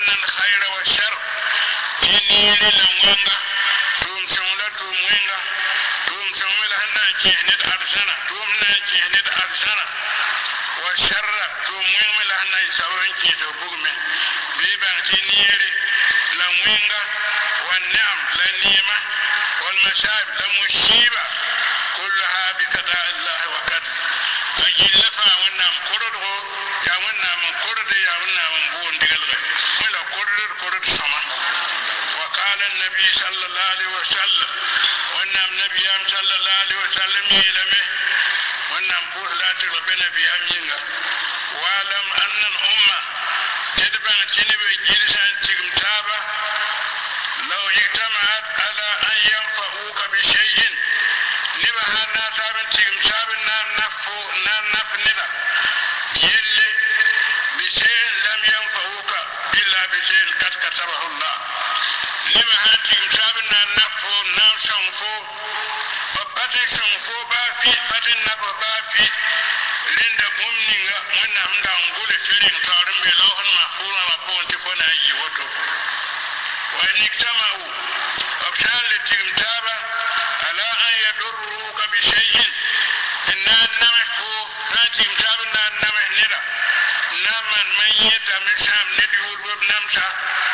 أن الخير والشر إني للمونا توم سولا توم وينا توم سولا هنا كيهنت أرسنا توم نا كيهنت أرسنا والشر توم وينا لهنا يسوون كيتو بومه بيبان تنيري لمونا والنعم لنيمة والمشاعب لمشيبة كلها بقضاء الله وقدره أجل لفا ونام قرده يا ونام قرده يا ونام بون دقلغة ولا قرد سما وقال النبي صلى الله عليه وسلم ونام نبي صلى الله عليه وسلم يلمه ونام بوه لا تغبى نبي ينغا وعلم أن الأمة تدبان تنبي جلسان تغمتابة لو اجتمعت على أن ينفعوك بشيء نبها ناتابن تغمتابن نفندا يلي بشيء لم ينفعوك إلا بشيء قد كتبه الله نبها تغمتابن نفو نفسنفو وباتن سنفو بافي باتن نفو بافي لند قمنيغا ونام دانغول فيرين تارم بلوهن محفوظا وقون تفون أي وطو وإن اجتمعوا وبشان لتغمتابا على أن يضروك بشيء إننا نمحفو نتغمتابنا نمحندا نمن من يتمشام نبيول وبنمشا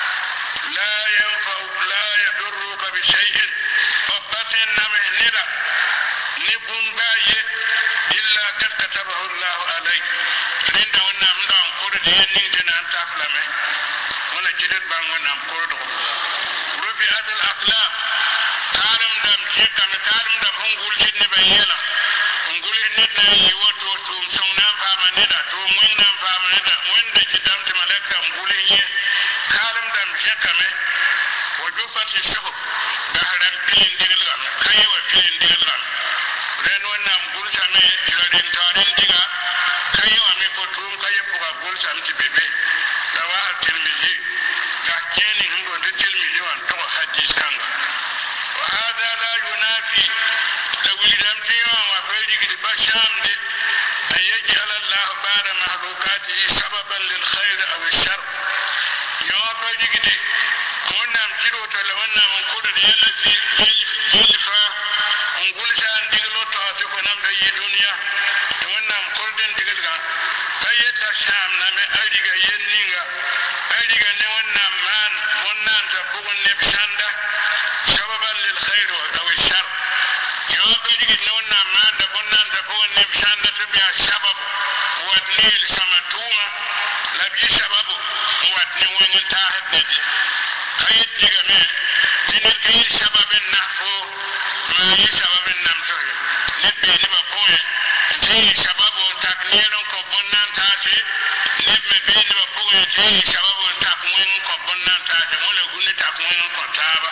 لا يضروك بشيء وباتن نمحندا نبون باي إلا قد كتبه الله عليك رند ونام دان قرد ينين دنان تافلمه ولا جدد بان ونام قرد رفعت الأقلام كارم دم شكام كارم دم هنقول جدن بيلا هنقول ندنا يوتو توم سونام فامندا توم وينام فامندا وين جدام تملكا هنقول كارم دم شكام وجفت الشهر دهران بلين ديغلغام كيوا بلين ديغلغام ren wannan gulsa me tiradin tarin diga kayo ame ko tum kayo puga gulsa mti bebe rawah tirmizi ga keni hundo de tirmizi wan to hadis kanga wa hada la yunafi la wilidam tiyo wa baydi gidi basham de ayaj'al Allah ba'da mahlukatihi sababan lil khair aw ash-shar yo baydi gidi wannan kiro to la wannan mun ko da yallati yilfa gulsa diglo to ko nam da yi duniya to wannan kurdin digalga kayyata sham na me ariga yenninga ariga ne wannan da bugun ne bisanda sababan lil khair wa shar yo ariga ne wannan da bugun ne bisanda to biya sabab wadni samatuma la bi sababu wadni wani ta haddadi kayyat diga me dinin kai sababin nahfu ma yi sababin namtoyo nebbe liba poe ti sababu takniro ko bonnan taati nebbe be liba poe ti sababu takmun ko bonnan taati wala gunni takmun ko taaba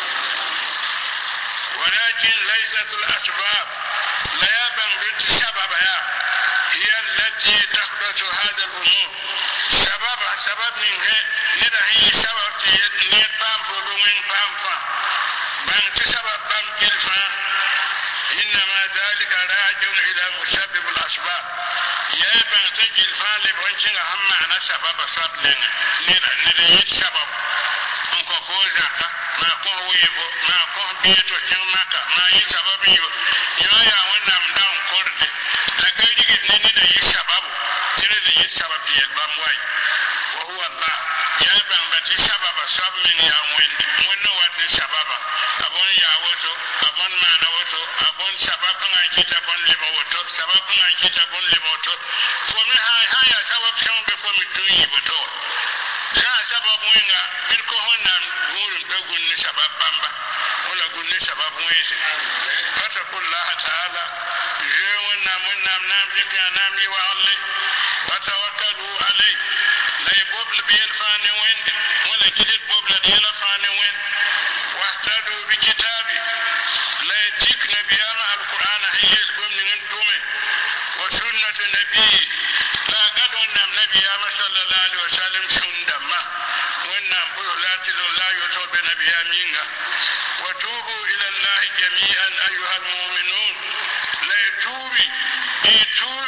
walakin laysat al asbab la yaban bit sababa ya hiya allati tahdatu hada al umur sabab min he nida hi sabab ti ne pam bo min pam fa ban ti sabab pam kilfa إنما ذلك راجع إلى مسبب الأسباب يبان تجي الفعل بونشين أهم معنى سبب لنا نريد سبب نكو فوزاك ما كون ويبو ما كون بيتو جمعك ما يسبب يا ونام داون كورد لكي يجي نريد سبب تريد سبب يلبام واي وهو الله يبان بتي سبب من يا وين وادي سبب أبون يا وتو أبون ما نوتو أبون سبب عن كتابون لبوتو سبب عن كتابون لبوتو فمن هاي سبب شون بفم الدنيا بتو سبب وينغا بالكهونا نقول تقول سبب بامبا ولا قول سبب ويس فتقول الله تعالى يونا نام ذكر نام يوالله وتوكلوا عليه لا يبوبل بيلفاني وين ولا كده بوبل بيلفاني وين واهتدوا بكتابي لا يجيك نبيانا القرآن هي البوم من تومه وسنة نبي لا قد ونم نبيانا صلى الله عليه وسلم سندما ونم لا يتوب بنبيامينا وتوبوا إلى الله جميعا أيها المؤمنون لا يتوبي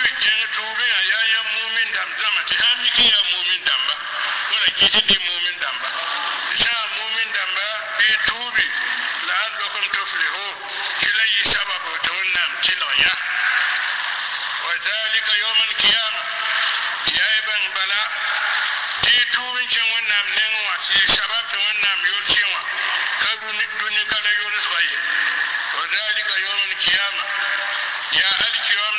جن توبي يا مؤمن دم زمتي هامك يا مؤمن دم ولا كيتي مؤمن دم ya yi ban bala ti tubin cin wannan nenwa ti shababta wannan yolcewa ka duni kala yolis baye wa zalika yawmul qiyama ya alkiyam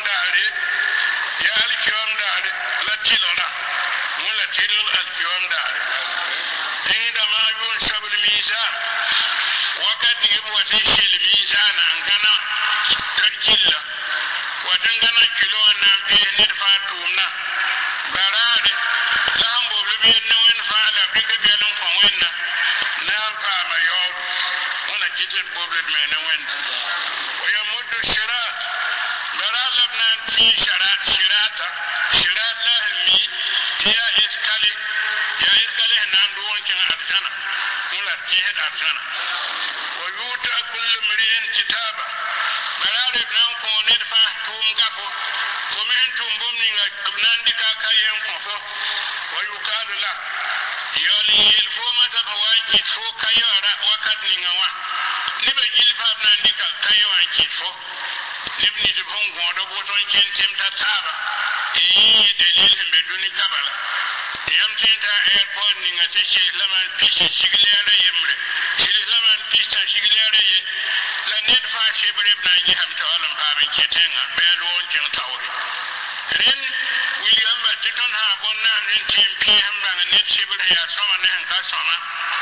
dare la tilona wala tilul alkiyam dare inda ma yun sabul mizan wakati yabo wata shil mizan an gana tarkilla watan gana kilo nan bi ne fatumna barade lambo bi ne wen faala bi ka belon fa wenna nan fa ma yo wala kitel problem me ne wen wa yamuddu shirat baralab nan fi shirata lahmi ya iskali nan do won kin arjana wala tihed arjana wa yuta kullu mri'in kitaba barade nan ko ne fa tum gafo ko men tum bomni nan dika kayen ko fo wa yukalu la yoli yel fo mata bawanki fo kayara wakat ni ngawa libe jilfa nan dika kayewa ki fo libni de bon godo boton ken temta taba dalil himbe duni kabala yam tinta airport ni ngati ci laman pisi siglere yemre ci laman pista siglere ye la net fa shebre na yi hamta walam babin ketenga bel won ken tawri ren william ba titon ha bonna nin tempi hamba net shebre ya sama ne ka sama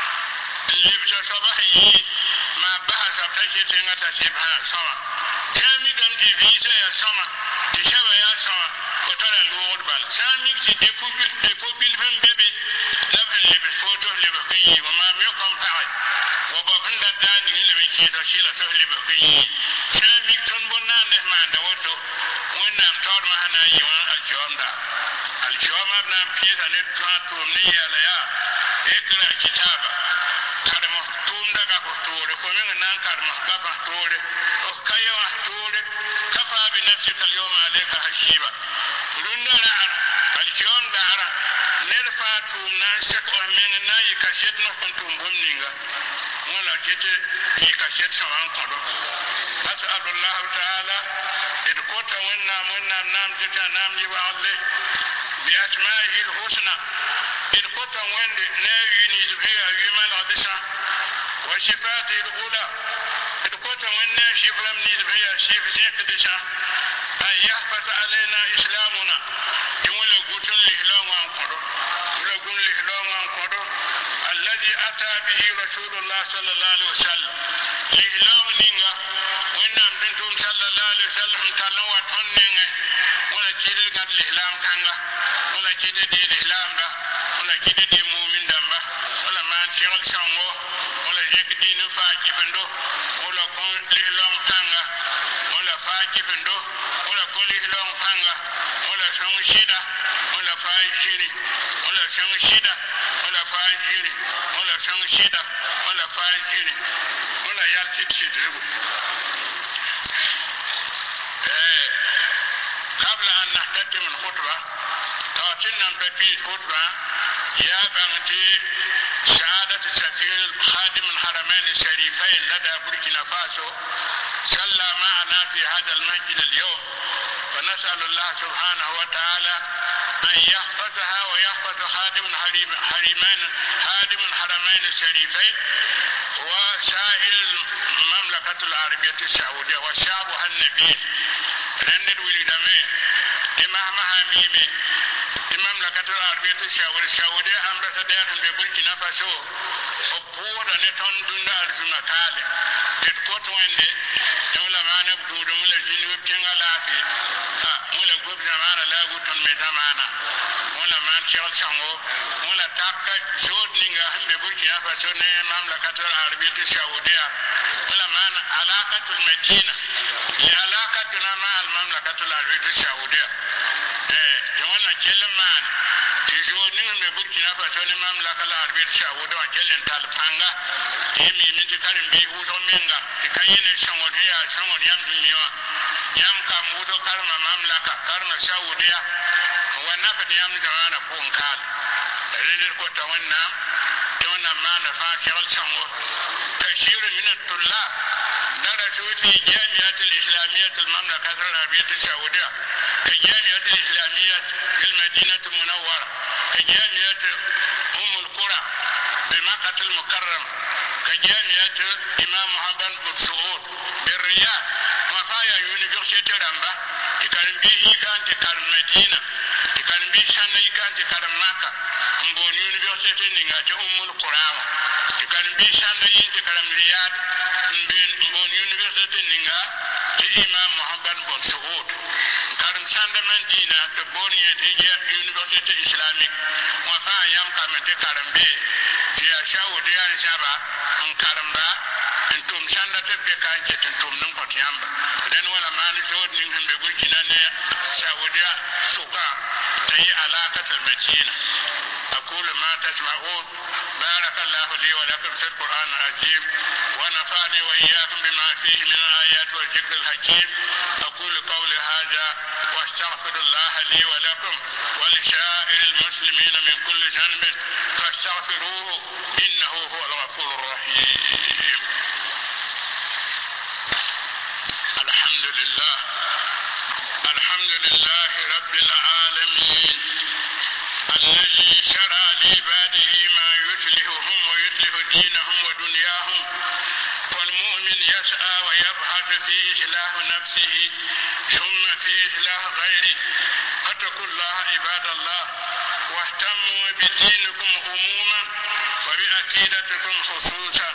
libta sabahi ma bahasa ta ketenga ta shebha sama jami dam di visa ya sama di shaba ya sama ko tara lord bal sami ti defu bil fem bebe la le photo le ba yi wa ma me kom taay wa ba bunda dani le be ki to shila to le ba yi sami ton bonna ne ma da woto wannan tor ma hana yi wa al-jawam abna pisa ne to ni ya la ya ekra kitaba kada mo tum daga ko tore ko men nan karma gaba tore o kayawa tore kafa bi nafsika al-yawma alayka hashiba rundara al-jawam dara nerfa tum na shak o men na yi kashet no kuntum bomninga wala kete yi kashet sawan kodo as'alullah ta'ala id kota wanna nam jita nam yi wa Allah bi asma'ihi al-husna id kota wanda na yuni zubiya yumal adisa wa sifatihi al-ula id kota wanna shifram ni zubiya shif zakdisa ay yahfaz alaina islamuna yumula gutun lihlawan kodo wala gun lihlawan kodo alladhi ata bihi rasulullah sallallahu alaihi wasallam lihlaw ninga wannan bintum sallallahu alaihi wasallam talawa tonnenge wala kidil gad lihlam kanga wala kidil di lihlam ba wala kidil di mu'min damba wala man tiral sango wala yekdi no faaki bendo wala kon lihlam kanga wala faaki bendo wala kon lihlam kanga wala sango shida wala faajiri wala sango shida wala faajiri wala sango shida wala faajiri wala yalti tidrugo قبل أن نحتكم الخطبة تواتلنا في الخطبة يا بنتي شهادة سفير خادم الحرمين الشريفين لدى بوركينا فاسو صلى معنا في هذا المسجد اليوم ونسأل الله سبحانه وتعالى أن يحفظها ويحفظ خادم الحرمين الشريفين وسائر المملكة العربية السعودية وشعبها النبيل رند ولدمه إمام حميمي إمام لكتر العربية السعودية أمبسادير ببوركينا فاسو أقود نتون دون أرزم كالي تتكوت ويني يولا ما نبدو دمولا جنوب جنغالاتي مولا قوب زمان لا قوتون مزمانا مولا ما نشغل شنغو مولا تاكا زود نيغا هم ببوركينا فاسو ني إمام لكتر العربية السعودية مولا ما علاقة المدينة لعلاقتنا مع المملكة العربية السعودية يوانا كلمان تجوني من بوركينا فاسو المملكة العربية السعودية وكلن تالفانغا يمي من تكارن بيهوتو منغا تكاين شنغوديا شنغود يمهيوا يم كامودو كارما مملكة كارما سعودية ونفد يم جوانا فونكال رندر كوتا ونام يوانا ما نفاشل شنغو كثير من الطلاب درسوا في جامعة الإسلامية المملكة العربية السعودية، كجامعة الإسلامية في المدينة المنورة، كجامعة أم القرى بمكة المكرمة، كجامعة إمام محمد بن سعود بالرياض، وفايا يونيفرسيتي رامبا يكارم به كان تكارم مدينة، يكارم به سنة كان تكارم مكة، مبون يونيفرسيتي نيغاتي أم القرى، يكارم به سنة تكارم رياض، مبون يونيفرسيتي نيغاتي إمام محمد بن سعود، كارم سنة مدينة تبوني يونيفرسيتي إسلاميك، وفايا يام كامن تكارم به يا سعودية شابا كارم با انتم سنة تبكان انتم نمكت يامبا لأن ولا ما نشود منهم بيقول جناني سعودية سوكا تهي علاقة المدينة. أقول ما تسمعون، بارك الله لي ولكم في القرآن العظيم ونفعني وإياكم بما فيه من الآيات والذكر الحكيم. أقول قولي هذا واستغفر الله لي ولكم ولسائر المسلمين من كل ذنب فاستغفروه إنه هو الغفور الرحيم. الحمد لله رب العالمين الذي شرع لعباده ما يصلحهم ويصلح دينهم ودنياهم، والمؤمن يسعى ويبحث في إصلاح نفسه ثم في إصلاح غيره. فاتقوا الله عباد الله واهتموا بدينكم عموما وبعقيدتكم خصوصا،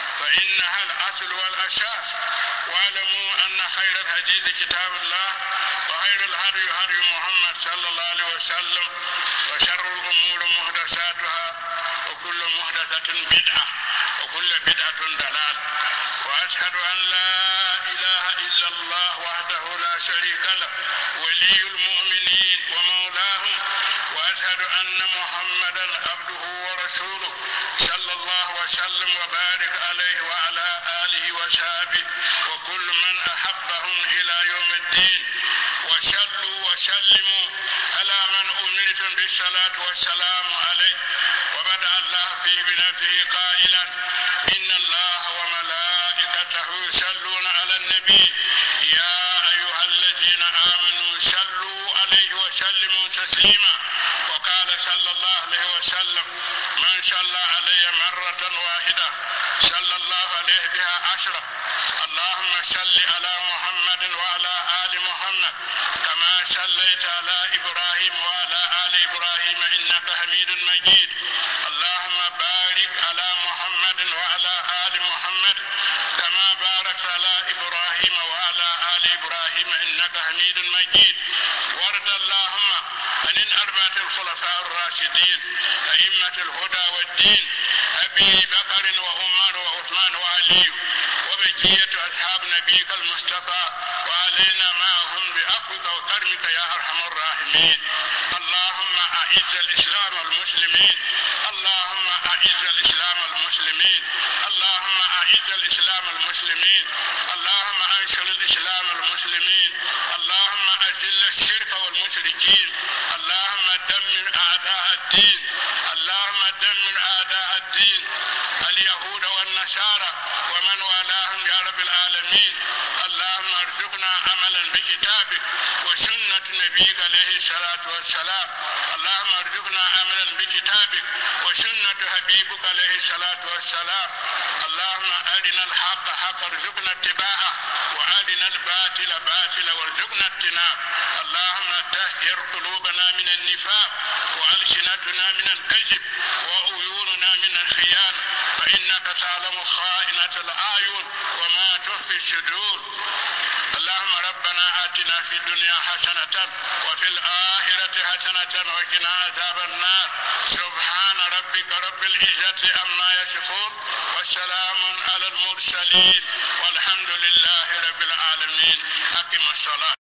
فإنها الأصل والأساس. واعلموا أن خير الحديث كتاب الله وخير الهدي هدي محمد صلى الله عليه وسلم، وشر الأمور محدثاتها وكل محدثة بدعة وكل بدعة ضلال. وأشهد أن لا إله إلا الله وحده لا شريك له ولي المؤمنين ومولاهم، وأشهد أن محمدا عبده ورسوله صلى الله وسلم وبارك عليه وعلى آله وصحبه وكل من أحبهم إلى يوم الدين. وصلوا وسلموا على من أمرتم بالصلاة والسلام عليه. وبدأ الله فيه بنفسه قائلا إن الله وملائكته يصلون على النبي يا أيها الذين آمنوا صلوا عليه وسلموا تسليما. وقال صلى الله عليه وسلم من صلى علي مرة واحدة صلى الله عليه بها 10. اللهم صل على محمد وعلى آل محمد كما صليت على إبراهيم وعلى آل إبراهيم إنك حميد مجيد. اللهم بارك على محمد وعلى آل محمد كما باركت على إبراهيم وعلى آل إبراهيم إنك حميد مجيد. وارض اللهم عن الأربعة الخلفاء الراشدين أئمة الهدى والدين أبي بكر وعمر وعثمان وعلي وبقية أصحاب نبيك المصطفى وعلينا معهم بعفوك وكرمك يا أرحم الراحمين. اللهم أعز الإسلام والمسلمين، اللهم أعز الإسلام والمسلمين، اللهم أعز الإسلام والمسلمين، اللهم أنشر الإسلام والمسلمين، اللهم أذل الشرك والمشركين، اللهم دمر أعداء الدين، اللهم دمر أعداء الدين اليهود والنصارى ومن والاهم يا رب العالمين. اللهم ارزقنا عملا بكتابك وسنة نبيك عليه الصلاة والسلام. اللهم ارزقنا عملا بكتابك وسنة حبيبك عليه الصلاة والسلام. اللهم أرنا الحق حقا ارزقنا اتباعه وأرنا الباطل باطلا وارزقنا اجتنابه. اللهم طهر قلوبنا من النفاق وألسنتنا من الكذب وعيوننا من الخيانة، فإنك تعلم خائنة الأعين وما تخفي الصدور. اللهم ربنا آتنا في الدنيا حسنة وفي الآخرة حسنة وقنا عذاب النار. سبحان ربك رب العزة عما يصفون والسلام على المرسلين والحمد لله رب العالمين. أقم الصلاة.